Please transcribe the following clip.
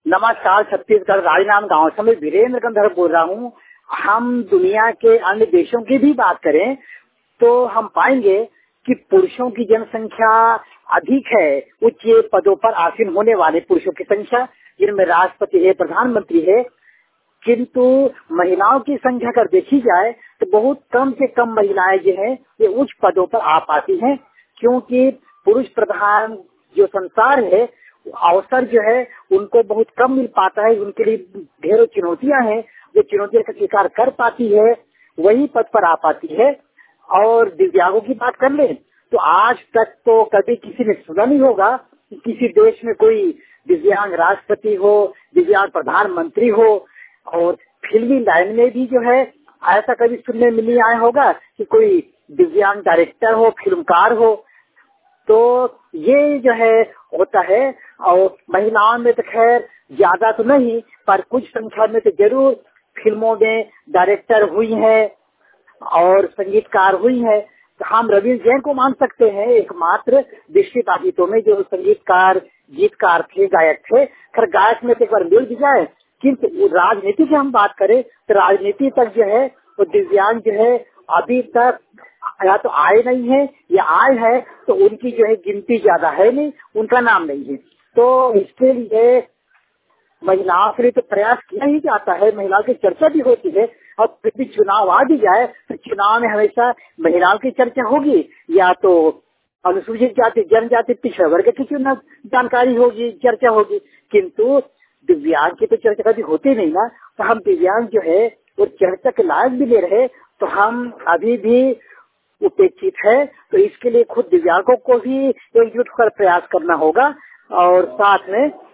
नमस्कार, छत्तीसगढ़ राजनांद गांव से मैं वीरेंद्र गंधर्व बोल रहा हूँ। हम दुनिया के अन्य देशों की भी बात करें तो हम पाएंगे कि पुरुषों की जनसंख्या अधिक है। उच्च पदों पर आसीन होने वाले पुरुषों की संख्या, जिनमें राष्ट्रपति है, प्रधानमंत्री है, किंतु महिलाओं की संख्या अगर देखी जाए तो बहुत कम से कम महिलाएं जो है ये उच्च पदों पर आ पाती हैं, क्योंकि पुरुष प्रधान जो संसार है, अवसर जो है उनको बहुत कम मिल पाता है। उनके लिए ढेरों चुनौतियां हैं, जो चुनौतियों का स्वीकार कर पाती है वही पद पर आ पाती है। और दिव्यांगों की बात कर ले तो आज तक तो कभी किसी ने सुना नहीं होगा कि किसी देश में कोई दिव्यांग राष्ट्रपति हो, दिव्यांग प्रधानमंत्री हो। और फिल्मी लाइन में भी जो है ऐसा कभी सुनने में नहीं आया होगा कि कोई दिव्यांग डायरेक्टर हो, फिल्मकार हो। तो ये जो है होता है। और महिलाओं में तो खैर ज्यादा तो नहीं, पर कुछ संख्या में तो जरूर फिल्मों में डायरेक्टर हुई है और संगीतकार हुई है। तो हम रविंद्र जैन को मान सकते हैं एकमात्र दृष्टिबाधितों में जो संगीतकार, गीतकार थे, गायक थे। खैर गायक में तो एक बार मिल भी जाए, किंतु राजनीति की हम बात करें तो राजनीति तक जो है वो दिव्यांग जो है अभी तक या तो आए नहीं है, या आए है तो उनकी जो है गिनती ज्यादा है नहीं, उनका नाम नहीं है। तो इसके लिए महिलाओं के लिए तो प्रयास किया ही जाता है, महिलाओं की चर्चा भी होती है। और फिर भी चुनाव आ भी जाए तो चुनाव में हमेशा महिलाओं की चर्चा होगी, या तो अनुसूचित जाति, जनजाति, पिछड़ा वर्ग की चुनाव जानकारी होगी, चर्चा होगी। किंतु दिव्यांग की तो चर्चा कभी होती नहीं ना। तो हम दिव्यांग जो है वो चर्चा के लायक भी ले रहे तो हम अभी भी उपेक्षित है। तो इसके लिए खुद दिव्यांगों को भी एकजुट होकर प्रयास करना होगा। और साथ में